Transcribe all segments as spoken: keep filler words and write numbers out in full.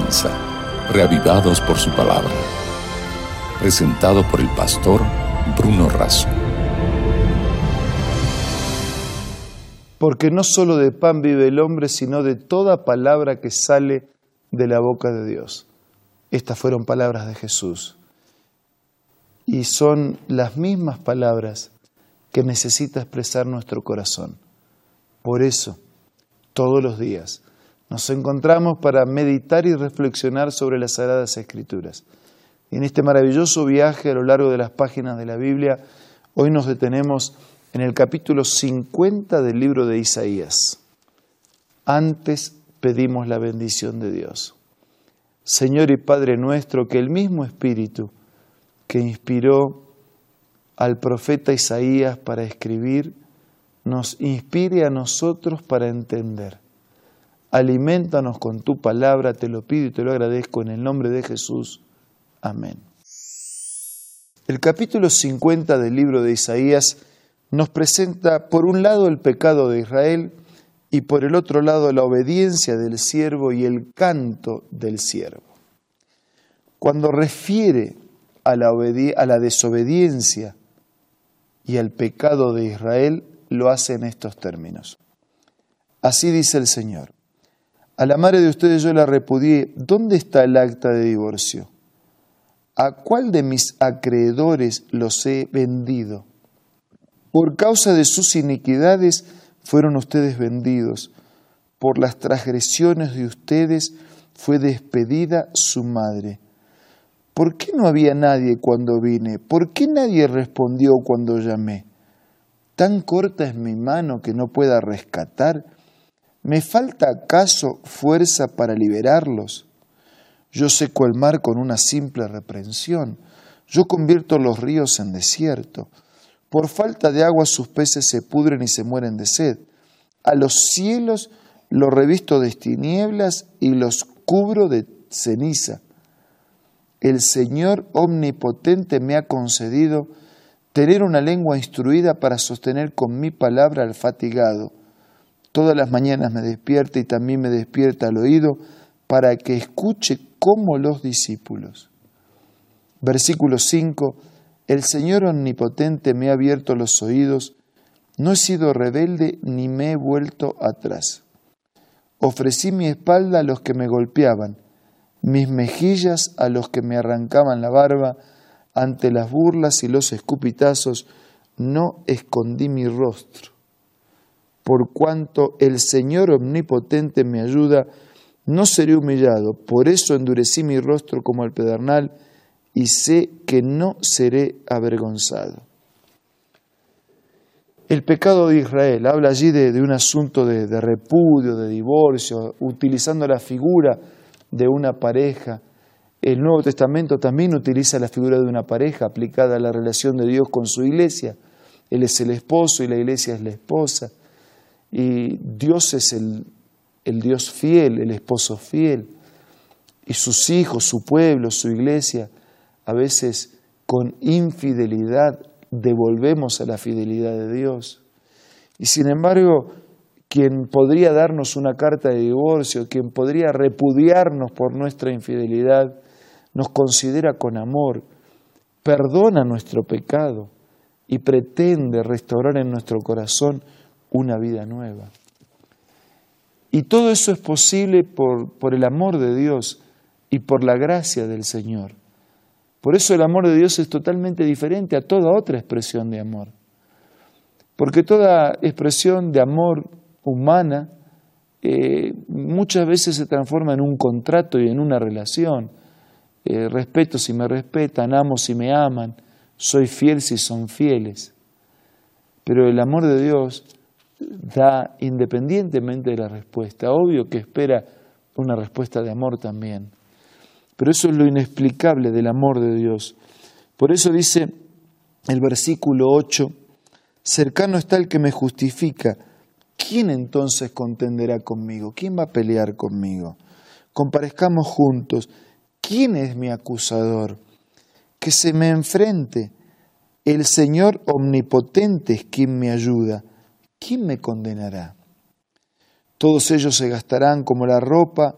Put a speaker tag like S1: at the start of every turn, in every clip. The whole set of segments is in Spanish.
S1: comienza, reavivados por su palabra. Presentado por el pastor Bruno Razo.
S2: Porque no solo de pan vive el hombre, sino de toda palabra que sale de la boca de Dios. Estas fueron palabras de Jesús. Y son las mismas palabras que necesita expresar nuestro corazón. Por eso, todos los días, nos encontramos para meditar y reflexionar sobre las Sagradas Escrituras. Y en este maravilloso viaje a lo largo de las páginas de la Biblia, hoy nos detenemos en el capítulo cincuenta del libro de Isaías. Antes pedimos la bendición de Dios. Señor y Padre nuestro, que el mismo Espíritu que inspiró al profeta Isaías para escribir, nos inspire a nosotros para entender. Aliméntanos con tu palabra, te lo pido y te lo agradezco en el nombre de Jesús. Amén. El capítulo cincuenta del libro de Isaías nos presenta por un lado el pecado de Israel y por el otro lado la obediencia del siervo y el canto del siervo. Cuando refiere a la, obedi- a la desobediencia y al pecado de Israel, lo hace en estos términos. Así dice el Señor: a la madre de ustedes yo la repudié. ¿Dónde está el acta de divorcio? ¿A cuál de mis acreedores los he vendido? Por causa de sus iniquidades fueron ustedes vendidos. Por las transgresiones de ustedes fue despedida su madre. ¿Por qué no había nadie cuando vine? ¿Por qué nadie respondió cuando llamé? ¿Tan corta es mi mano que no pueda rescatar? ¿Me falta acaso fuerza para liberarlos? Yo seco el mar con una simple reprensión. Yo convierto los ríos en desierto. Por falta de agua sus peces se pudren y se mueren de sed. A los cielos los revisto de tinieblas y los cubro de ceniza. El Señor omnipotente me ha concedido tener una lengua instruida para sostener con mi palabra al fatigado. Todas las mañanas me despierta y también me despierta al oído para que escuche como los discípulos. Versículo cinco. El Señor omnipotente me ha abierto los oídos, no he sido rebelde ni me he vuelto atrás. Ofrecí mi espalda a los que me golpeaban, mis mejillas a los que me arrancaban la barba, ante las burlas y los escupitazos no escondí mi rostro. Por cuanto el Señor omnipotente me ayuda, no seré humillado. Por eso endurecí mi rostro como el pedernal y sé que no seré avergonzado. El pecado de Israel habla allí de, de un asunto de, de repudio, de divorcio, utilizando la figura de una pareja. El Nuevo Testamento también utiliza la figura de una pareja aplicada a la relación de Dios con su iglesia. Él es el esposo y la iglesia es la esposa. Y Dios es el, el Dios fiel, el esposo fiel. Y sus hijos, su pueblo, su iglesia, a veces con infidelidad devolvemos a la fidelidad de Dios. Y sin embargo, quien podría darnos una carta de divorcio, quien podría repudiarnos por nuestra infidelidad, nos considera con amor, perdona nuestro pecado y pretende restaurar en nuestro corazón una vida nueva. Y todo eso es posible por, por el amor de Dios y por la gracia del Señor. Por eso el amor de Dios es totalmente diferente a toda otra expresión de amor. Porque toda expresión de amor humana eh, muchas veces se transforma en un contrato y en una relación. Eh, respeto si me respetan, amo si me aman, soy fiel si son fieles. Pero el amor de Dios da independientemente de la respuesta. Obvio que espera una respuesta de amor también. Pero eso es lo inexplicable del amor de Dios. Por eso dice el versículo ocho, cercano está el que me justifica. ¿Quién entonces contenderá conmigo? ¿Quién va a pelear conmigo? Comparezcamos juntos. ¿Quién es mi acusador? Que se me enfrente. El Señor omnipotente es quien me ayuda. ¿Quién me condenará? Todos ellos se gastarán como la ropa,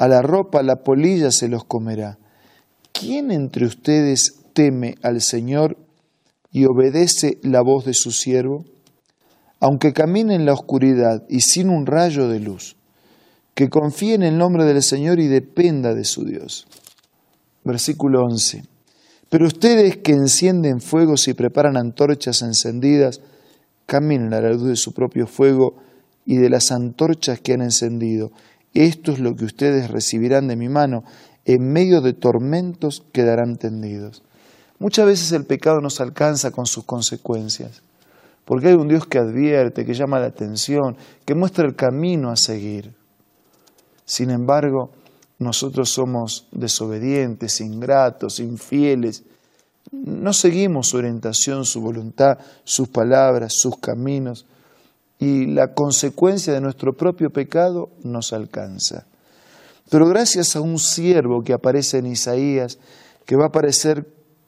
S2: a la ropa la polilla se los comerá. ¿Quién entre ustedes teme al Señor y obedece la voz de su siervo? Aunque camine en la oscuridad y sin un rayo de luz, que confíe en el nombre del Señor y dependa de su Dios. Versículo once. Pero ustedes que encienden fuegos y preparan antorchas encendidas, caminen a la luz de su propio fuego y de las antorchas que han encendido. Esto es lo que ustedes recibirán de mi mano. En medio de tormentos quedarán tendidos. Muchas veces el pecado nos alcanza con sus consecuencias, porque hay un Dios que advierte, que llama la atención, que muestra el camino a seguir. Sin embargo, nosotros somos desobedientes, ingratos, infieles. No seguimos su orientación, su voluntad, sus palabras, sus caminos. Y la consecuencia de nuestro propio pecado nos alcanza. Pero gracias a un siervo que aparece en Isaías, que va a aparecer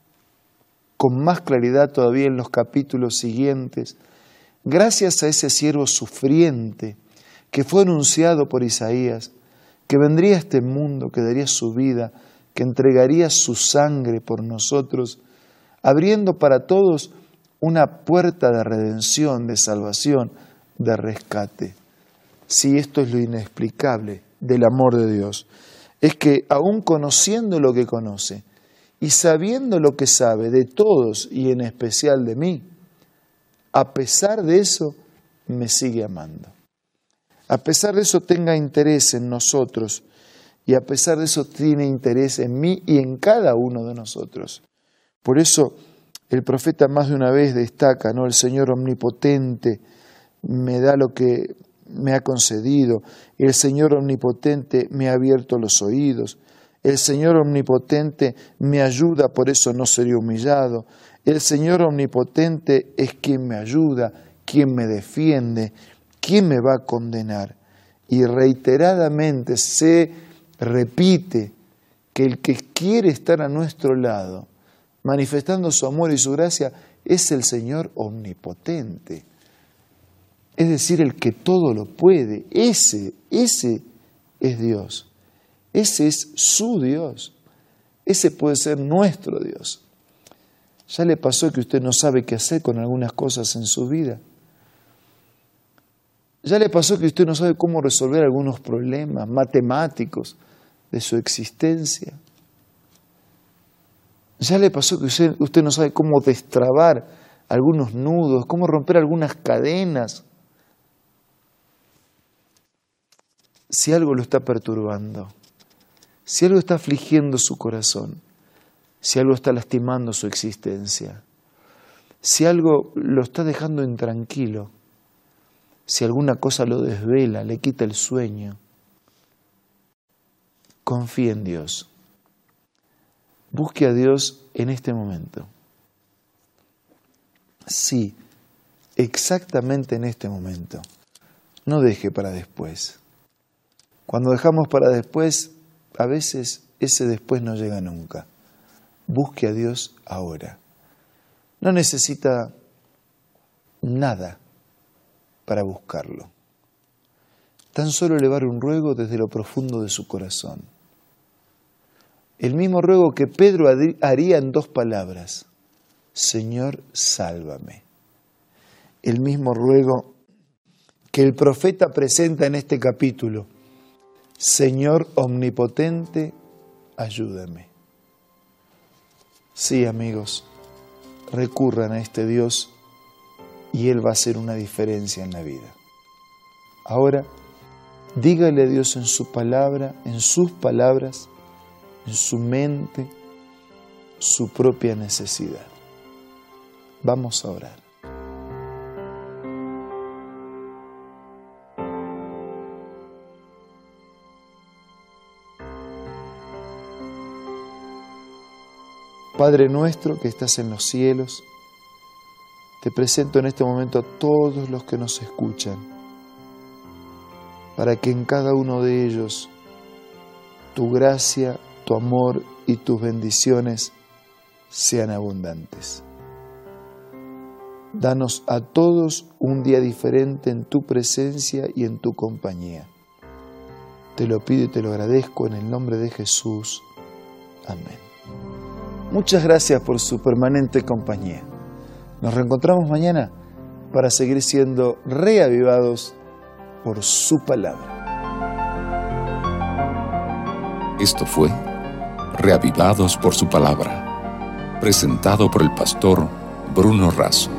S2: con más claridad todavía en los capítulos siguientes, gracias a ese siervo sufriente que fue anunciado por Isaías, que vendría a este mundo, que daría su vida, que entregaría su sangre por nosotros, abriendo para todos una puerta de redención, de salvación, de rescate. Sí, esto es lo inexplicable del amor de Dios. Es que aún conociendo lo que conoce y sabiendo lo que sabe de todos y en especial de mí, a pesar de eso, me sigue amando. A pesar de eso tenga interés en nosotros y a pesar de eso tiene interés en mí y en cada uno de nosotros. Por eso el profeta más de una vez destaca, ¿no? El Señor omnipotente me da lo que me ha concedido. El Señor omnipotente me ha abierto los oídos. El Señor omnipotente me ayuda, por eso no seré humillado. El Señor omnipotente es quien me ayuda, quien me defiende, quien me va a condenar. Y reiteradamente se repite que el que quiere estar a nuestro lado, manifestando su amor y su gracia, es el Señor omnipotente. Es decir, el que todo lo puede. Ese, ese es Dios. Ese es su Dios. Ese puede ser nuestro Dios. ¿Ya le pasó que usted no sabe qué hacer con algunas cosas en su vida? ¿Ya le pasó que usted no sabe cómo resolver algunos problemas matemáticos de su existencia? ¿Ya le pasó que usted, usted no sabe cómo destrabar algunos nudos, cómo romper algunas cadenas? Si algo lo está perturbando, si algo está afligiendo su corazón, si algo está lastimando su existencia, si algo lo está dejando intranquilo, si alguna cosa lo desvela, le quita el sueño, confíe en Dios. Busque a Dios en este momento. Sí, exactamente en este momento. No deje para después. Cuando dejamos para después, a veces ese después no llega nunca. Busque a Dios ahora. No necesita nada para buscarlo. Tan solo elevar un ruego desde lo profundo de su corazón. El mismo ruego que Pedro haría en dos palabras: Señor, sálvame. El mismo ruego que el profeta presenta en este capítulo: Señor omnipotente, ayúdame. Sí, amigos, recurran a este Dios y Él va a hacer una diferencia en la vida. Ahora, dígale a Dios en su palabra, en sus palabras, en su mente, su propia necesidad. Vamos a orar. Padre nuestro que estás en los cielos, te presento en este momento a todos los que nos escuchan, para que en cada uno de ellos tu gracia, tu amor y tus bendiciones sean abundantes. Danos a todos un día diferente en tu presencia y en tu compañía. Te lo pido y te lo agradezco en el nombre de Jesús. Amén. Muchas gracias por su permanente compañía. Nos reencontramos mañana para seguir siendo reavivados por su palabra.
S1: Esto fue Reavivados por su palabra, presentado por el pastor Bruno Razo.